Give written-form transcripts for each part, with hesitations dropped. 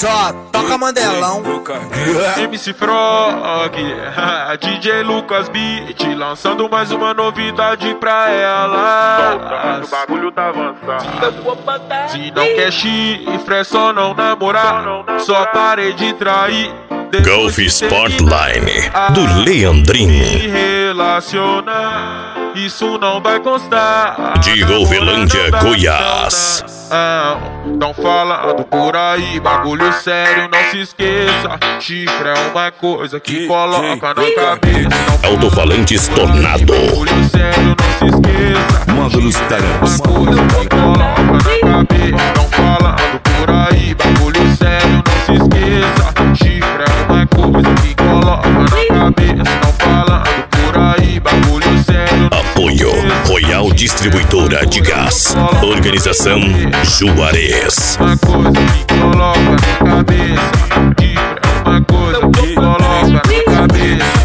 Só toca Mandelão. MC Frog, DJ Lucas Beat, lançando mais uma novidade pra ela. O bagulho tá avançado. Se não quer chifre, é só não namorar. Só parei de trair. Golf Sportline do Leandrinho. Se relacionar, isso não vai constar. De Golvelândia, Goiás. Não falando por aí, bagulho sério, não se esqueça. Chifre é uma coisa que coloca na cabeça. Alto-falantes Tornado. Bagulho sério, não se esqueça. Módulos Terans. Uma coisa que coloca na cabeça. Não falando por aí, bagulho sério, não se esqueça. Chifre é uma coisa que coloca na cabeça. Não falando por aí, bagulho sério. Apoio Royal Distribuidora de Gás. Organização Juarez. Uma coisa que coloca na cabeça. Chifre é uma coisa que coloca na cabeça.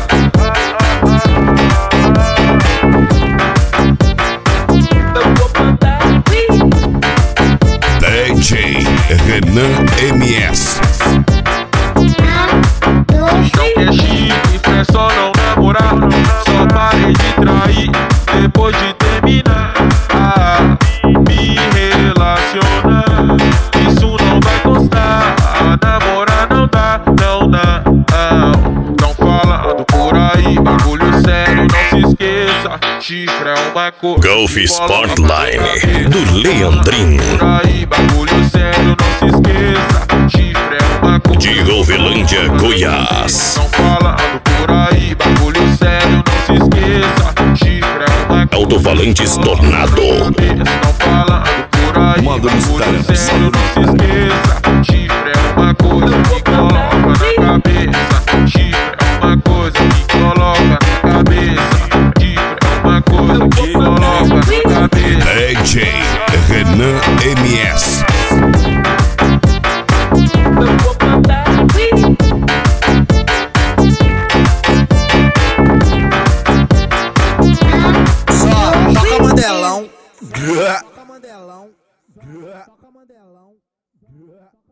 DJ Renan MS. Não quer chifre, é só não namorar. Só parei de trair depois de terminar. Me relacionar, isso não vai constar. Namorar não dá, não dá. Não falando por aí, bagulho sério, não se esqueça. Chifre é uma coisa. Golf Sportline do Leandrinho. Por aí, bagulho sério, não se esqueça. Chifre é uma coisa. De Golvelândia, Goiás. Não falando por aí, bagulho sério, não se esqueça. Chifre é uma coisa. Alto-falantes Tornado. Não falando por aí, Módulos bagulho Terans. sério, não se esqueça. Chifre é uma coisa que coloca na cabeça. Chifre é uma coisa que coloca na cabeça. Chifre é uma coisa que coloca na cabeça. DJ Renan MS. Só toca Mandelão. Toca Mandelão. Toca Mandelão.